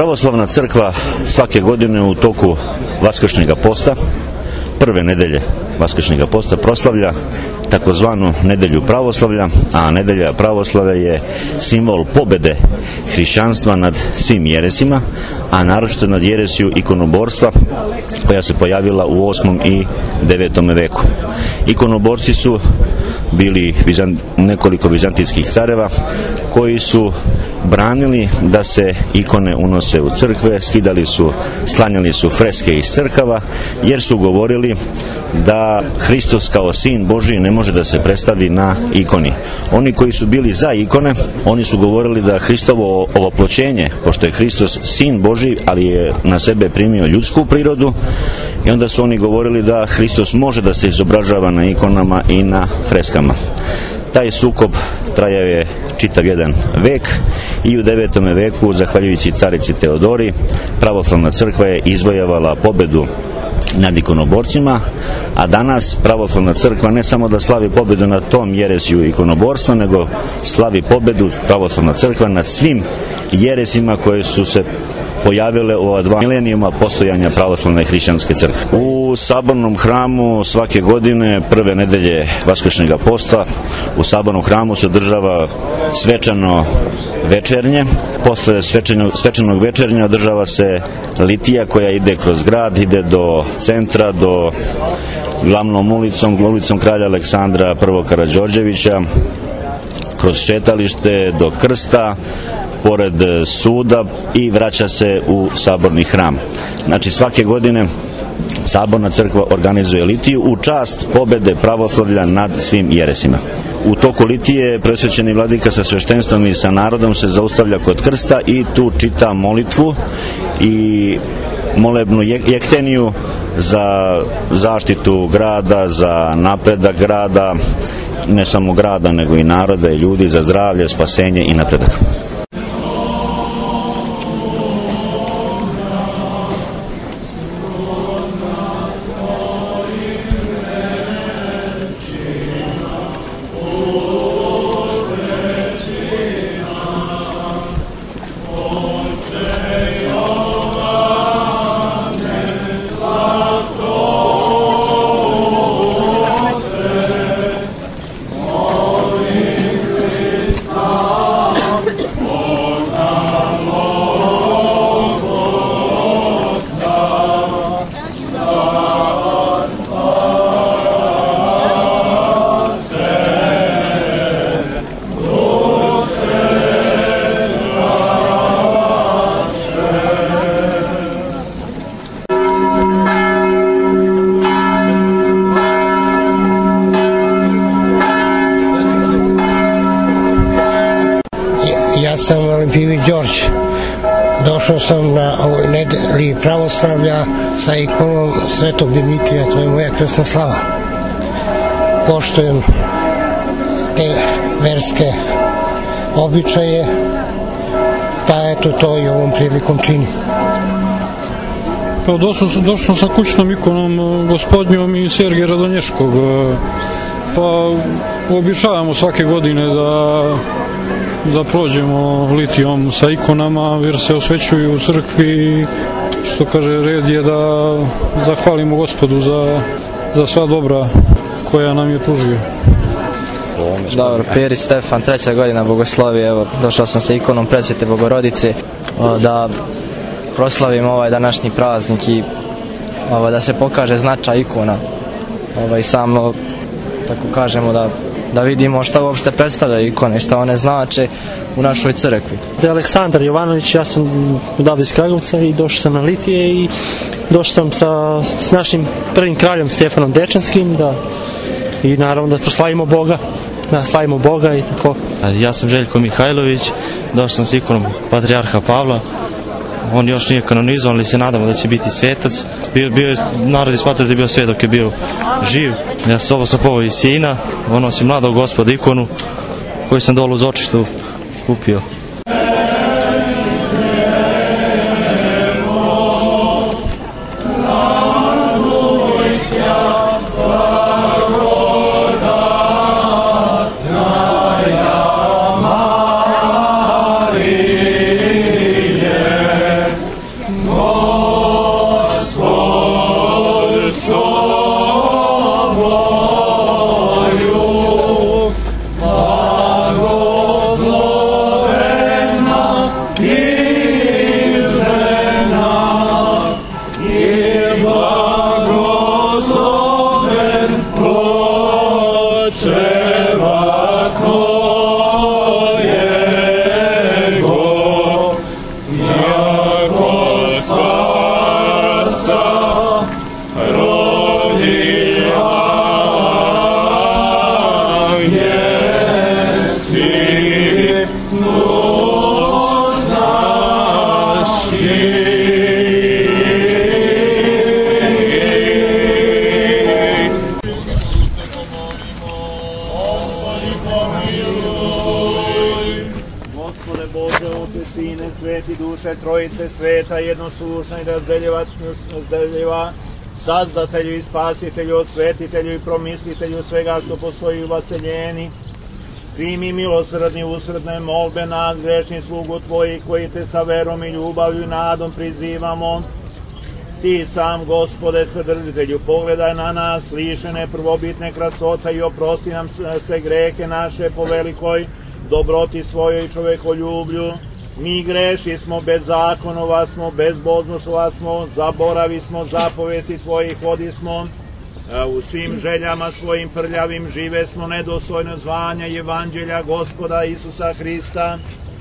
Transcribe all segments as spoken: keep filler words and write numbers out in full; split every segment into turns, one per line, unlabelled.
Pravoslavna crkva svake godine u toku Vaskršnjega posta, prve nedelje Vaskršnjega posta, proslavlja takozvanu nedelju pravoslavlja, a nedelja pravoslavlja je simbol pobede hrišćanstva nad svim jeresima, a naročito nad jeresiju ikonoborstva koja se pojavila u osmom i devetom veku. Ikonoborci su bili nekoliko vizantijskih careva koji su branili da se ikone unose u crkve, skidali su, sklanjali su freske iz crkava, jer su govorili da Hristos kao sin Božiji ne može da se predstavi na ikoni. Oni koji su bili za ikone, oni su govorili da Hristovo ovoploćenje, pošto je Hristos sin Božiji, ali je na sebe primio ljudsku prirodu, i onda su oni govorili da Hristos može da se izobražava na ikonama i na freskama. Taj sukob trajao je čitav jedan vek i u devetom veku, zahvaljujući carici Teodori, pravoslavna crkva je izvojevala pobedu nad ikonoborcima, a danas pravoslavna crkva ne samo da slavi pobedu nad tom jeresiju ikonoborstva, nego slavi pobedu pravoslavna crkva nad svim jeresima koje su se pojavile u ova dva milenijuma postojanja pravoslavne hrišćanske crkve. U sabornom hramu svake godine, prve nedelje Vaskršnjega posta, u sabornom hramu se održava svečano večernje. Posle svečanog, svečanog večernja održava se litija koja ide kroz grad, ide do centra, do glavnom ulicom, ulicom kralja Aleksandra prvog Karađorđevića, kroz šetalište do krsta, pored suda i vraća se u saborni hram. Znači svake godine saborna crkva organizuje litiju u čast pobede pravoslavlja nad svim jeresima. U toku litije presvećeni vladika sa sveštenstvom i sa narodom se zaustavlja kod krsta i tu čita molitvu i molebnu jekteniju za zaštitu grada, za napredak grada, ne samo grada nego i naroda i ljudi, za zdravlje, spasenje i napredak.
Ja sam Olimpijević Đorđe. Došao sam na ovoj nedelji pravoslavlja sa ikonom Svetog Dimitrija, to je moja krsna slava. Poštujem te verske običaje, pa eto to i ovom prilikom činim.
Pa došao sam, došao sam sa kućnom ikonom Gospodnjom i Sergeja Radonješkog. Pa običavamo svake godine da da prođemo litijom sa ikonama jer se osvećuju u crkvi, što kaže red je da zahvalimo Gospodu za, za sva dobra koja nam je pružio.
Dobro, Peri Stefan, treća godina bogoslovi, evo došao sam sa ikonom Presvete Bogorodice da proslavim ovaj današnji praznik i ovaj, da se pokaže značaj ikona ovaj, samo tako kažemo da da vidimo šta uopšte predstavljaju ikone, šta one znače u našoj crkvi.
Da je Aleksandar Jovanović, ja sam odavde iz Kragovca i došao sam na litije i došao sam sa, s našim prvim kraljem Stefanom Dečanskim da, i naravno da proslavimo Boga, da slavimo Boga i tako.
Ja sam Željko Mihajlović, došao sam s ikonom Patrijarha Pavla. On još nije kanonizovan, ali se nadamo da će biti svetac. Bio, bio je, narod ismatrao da je bio svet dok je bio živ. Ja sam ovo sopovo iz sina, on nosi mladog Gospoda ikonu koju sam dole uz očištu kupio.
Sveti duše trojice sveta, jednoslušna i razdeljiva, sazdatelju i spasitelju, osvetitelju i promislitelju svega što postoji u vaseljeni. Primi milosrdni usredne molbe nas, grešni slugu Tvoji, koji Te sa verom i ljubavlju i nadom prizivamo. Ti sam, Gospode, Svedržitelju, pogledaj na nas, lišene prvobitne krasota i oprosti nam sve grehe naše po velikoj dobroti svojoj i čovekoljublju. Mi greši smo, bezzakonova smo, bezbožnoslova smo, zaboravi smo, zapovesti Tvojih hodi smo, u svim željama svojim prljavim žive smo, nedostojno zvanja i evanđelja Gospoda Isusa Hrista.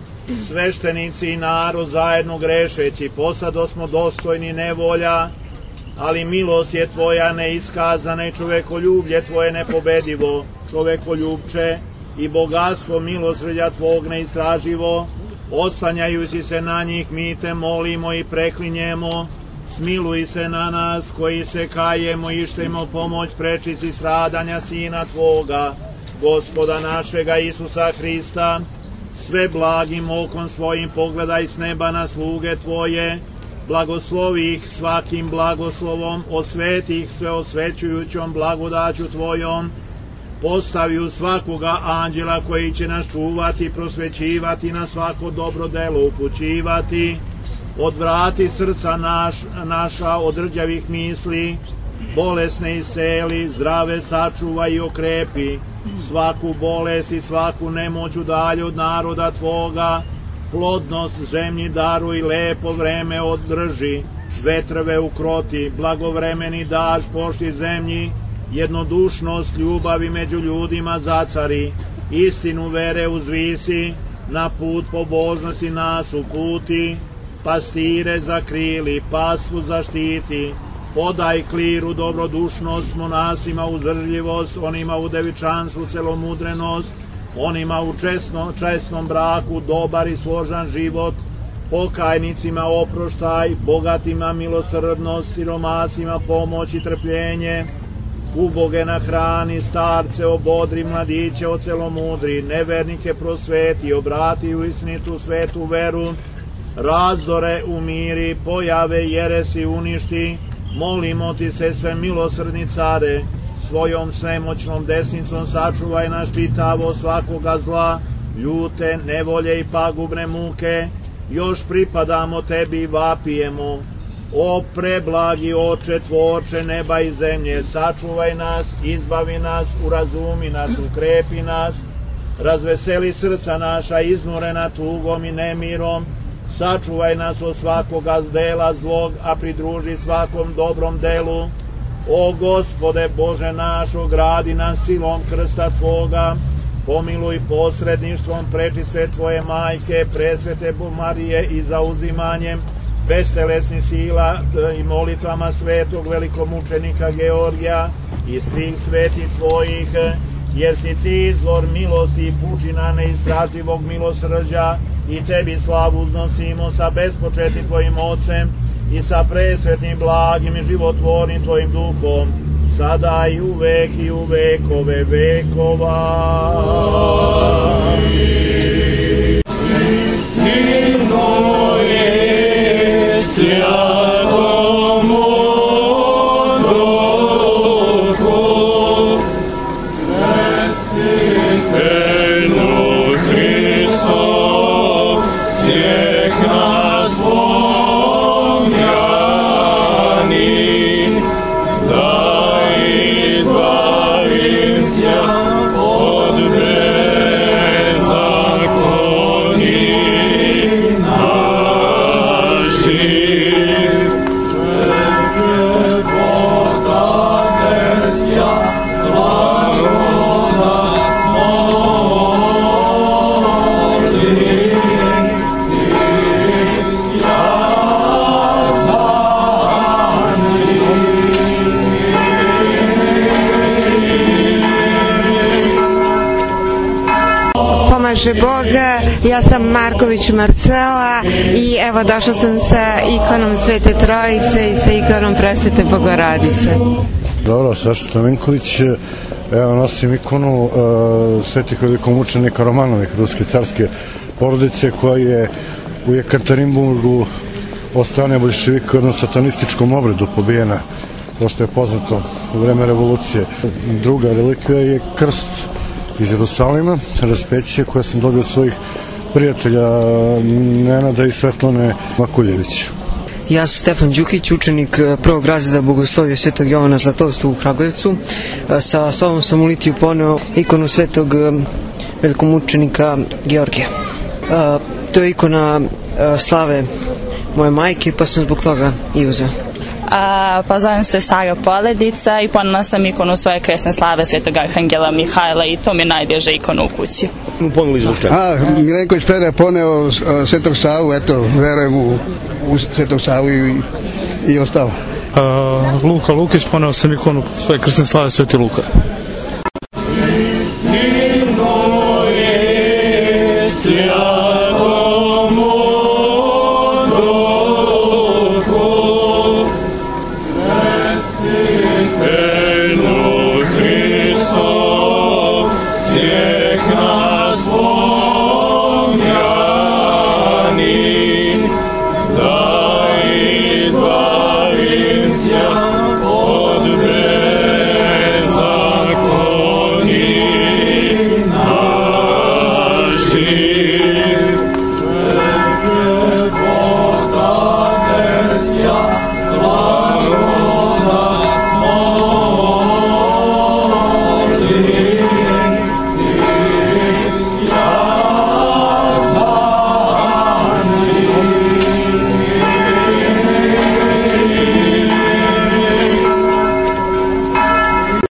Sveštenici i narod zajedno grešeći, posado smo dostojni nevolja, ali milost je Tvoja neiskazana i čovekoljublje Tvoje nepobedivo, čovekoljubče, i bogatstvo milosrđa Tvog neistraživo. Oslanjajući se na njih, mi Te molimo i preklinjemo. Smiluj se na nas koji se kajemo i ištemo pomoć prečici stradanja Sina Tvoga, Gospoda našega Isusa Hrista. Sve blagim okom svojim pogledaj s neba na sluge Tvoje, blagoslovi ih svakim blagoslovom, osveti ih sve osvećujućom blagodaću Tvojom. Postavi u svakoga anđela koji će nas čuvati, prosvećivati, na svako dobro delo upućivati. Odvrati srca naš, naša od rđavih misli, bolesne isceli, zdrave sačuvaj i okrepi, svaku bolest i svaku nemoć udalji od naroda Tvoga, plodnost zemlji daruj, lepo vreme održi, vetrove ukroti, blagovremeni daž pošti zemlji, jednodušnost ljubavi među ljudima zacari, istinu vere uzvisi, na put pobožnosti nas uputi, pastire zakrili, pasvu zaštiti, podaj kliru dobrodušnost, monasima uzdržljivost, onima u devičanstvu celomudrenost, onima u česno, česnom braku dobar i složan život, pokajnicima oproštaj, bogatima milosrdnost, siromasima pomoć i trpljenje, uboge na hrani, starce obodri, mladiće ocelomudri, nevernike prosveti, obrati u istinitu svetu veru, razdore umiri, pojave jeresi uništi. Molimo Ti se, sve milosrdni care, svojom svemoćnom desnicom sačuvaj nas čitavo svakoga zla, ljute, nevolje i pagubne muke. Još pripadamo Tebi i vapijemo. O preblagi Oče, Tvorče neba i zemlje, sačuvaj nas, izbavi nas, urazumi nas, ukrepi nas, razveseli srca naša iznurena tugom i nemirom, sačuvaj nas od svakoga dela zlog, a pridruži svakom dobrom delu. O Gospode Bože naš, ogradi nas silom krsta Tvoga, pomiluj posredništvom prečice Tvoje majke, presvete Marije i zauzimanjem bestelesnih sila i molitvama svetog velikomučenika Georgija i svih svetih Tvojih, jer si Ti izvor milosti i pučina neistraživog milosrđa, i Tebi slavu uznosimo sa bespočetnim Tvojim Ocem i sa presvetnim blagim i životvornim Tvojim Duhom, sada i uvek i u vekove vekova. Sino je svjatomu Duhu, svestitelju Hristov, svijek nas pomjani, da izbavim se od beza.
Bože Boga, ja sam Marković Marcela i evo došla sam sa ikonom Svete Trojice i sa ikonom Presvete Bogorodice.
Dobro, Saša Stamenković, evo nosim ikonu uh, svetih velikomučenika Romanovih, ruske carske porodice, koja je u Jekaterinburgu od strane boljševika u jednom satanističkom obredu pobijena, pošto je poznato u vreme revolucije. Druga relikvija je krst iz Jerusalima, raspeće koje sam dobio od svojih prijatelja Nenada i Svetlane Makuljević.
Ja sam Stefan Đukić, učenik prvog razreda Bogoslovije Svetog Jovana Zlatovstva u Kragujevcu. Sa sobom sam u litiju poneo ikonu Svetog velikomučenika Georgija. To je ikona slave moje majke, pa sam zbog toga i uzeo.
A, pa zovem se Sara Poledica i ponela sam ikonu svoje kresne slave Svetog Arhangela Mihajla i to mi je najbježa ikona u kući.
A, Milenković Pere poneo Svetog Savu, eto, verujem u, u Svetog Savu i, i ostalo.
A, Luka Lukić, poneo sam ikonu svoje kresne slave Sveti Luka.
See